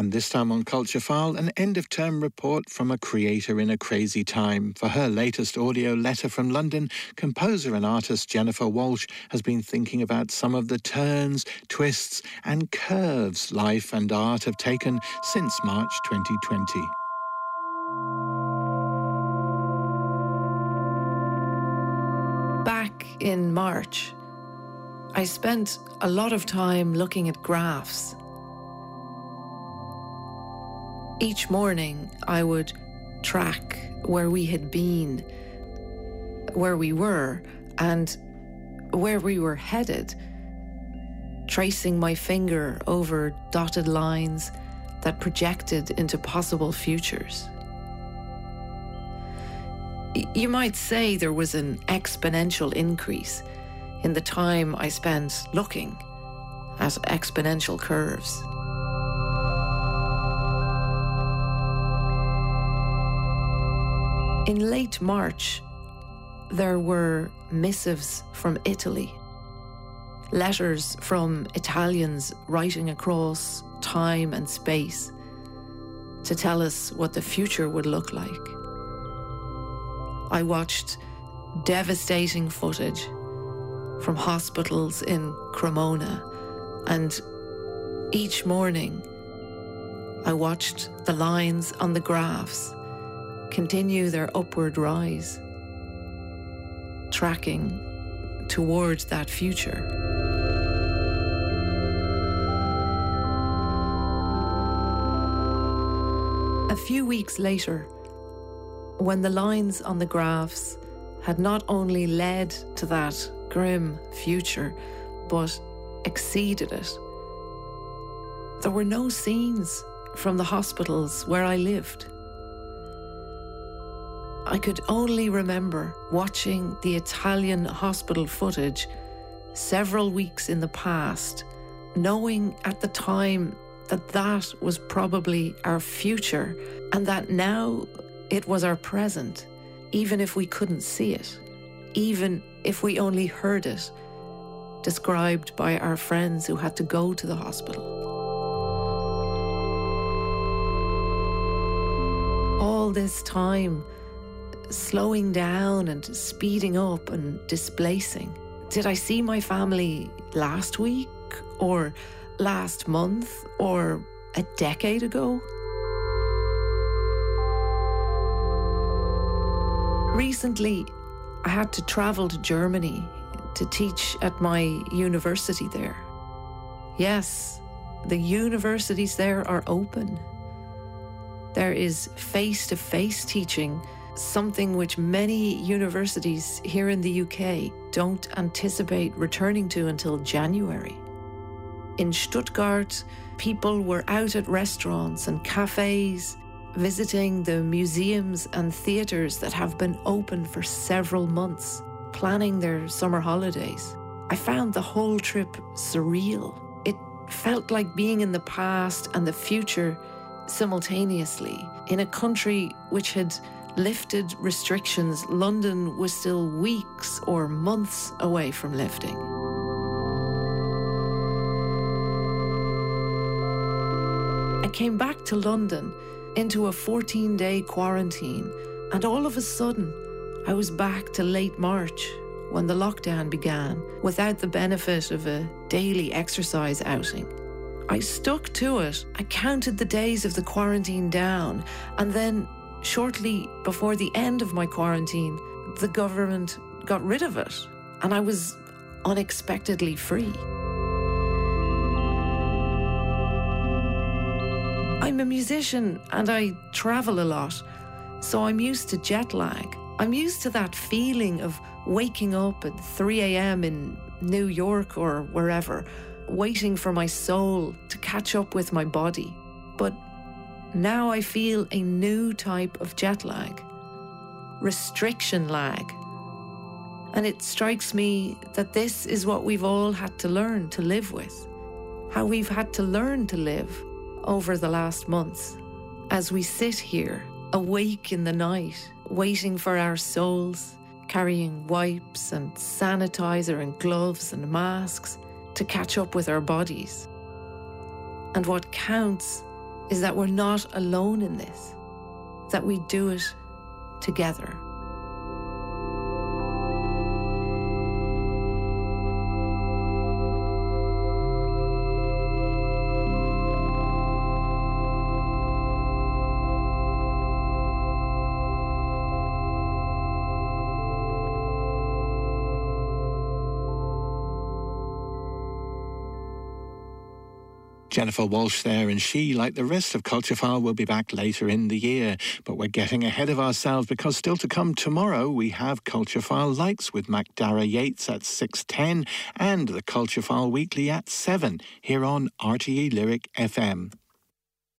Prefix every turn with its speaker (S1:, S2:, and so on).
S1: And this time on Culture File, an end-of-term report from a creator in a crazy time. For her latest audio letter from London, composer and artist Jennifer Walsh has been thinking about some of the turns, twists and curves life and art have taken since March 2020.
S2: Back in March, I spent a lot of time looking at graphs. Each morning, I would track where we had been, where we were, and where we were headed, tracing my finger over dotted lines that projected into possible futures. You might say there was an exponential increase in the time I spent looking at exponential curves. In late March, there were missives from Italy, letters from Italians writing across time and space to tell us what the future would look like. I watched devastating footage from hospitals in Cremona, and each morning I watched the lines on the graphs continue their upward rise, tracking towards that future. A few weeks later, when the lines on the graphs had not only led to that grim future, but exceeded it, there were no scenes from the hospitals where I lived. I could only remember watching the Italian hospital footage several weeks in the past, knowing at the time that that was probably our future and that now it was our present, even if we couldn't see it, even if we only heard it described by our friends who had to go to the hospital. All this time, slowing down and speeding up and displacing. Did I see my family last week or last month or a decade ago? Recently, I had to travel to Germany to teach at my university there. Yes, the universities there are open. There is face-to-face teaching, something which many universities here in the UK don't anticipate returning to until January. In Stuttgart, people were out at restaurants and cafes, visiting the museums and theatres that have been open for several months, planning their summer holidays. I found the whole trip surreal. It felt like being in the past and the future simultaneously. In a country which had lifted restrictions, London was still weeks or months away from lifting. I came back to London into a 14-day quarantine, and all of a sudden, I was back to late March when the lockdown began, without the benefit of a daily exercise outing. I stuck to it. I counted the days of the quarantine down, and then shortly before the end of my quarantine, the government got rid of it, and I was unexpectedly free. I'm a musician and I travel a lot, so I'm used to jet lag. I'm used to that feeling of waking up at 3 a.m. in New York or wherever, waiting for my soul to catch up with my body. But now I feel a new type of jet lag, restriction lag. And it strikes me that this is what we've all had to learn to live with, how we've had to learn to live over the last months, as we sit here, awake in the night, waiting for our souls, carrying wipes and sanitizer and gloves and masks to catch up with our bodies. And what counts is that we're not alone in this, that we do it together.
S1: Jennifer Walshe there, and she, like the rest of Culture File, will be back later in the year. But we're getting ahead of ourselves because still to come tomorrow we have Culture File Likes with Macdara Yates at 6:10 and the Culture File Weekly at 7 here on RTE Lyric FM.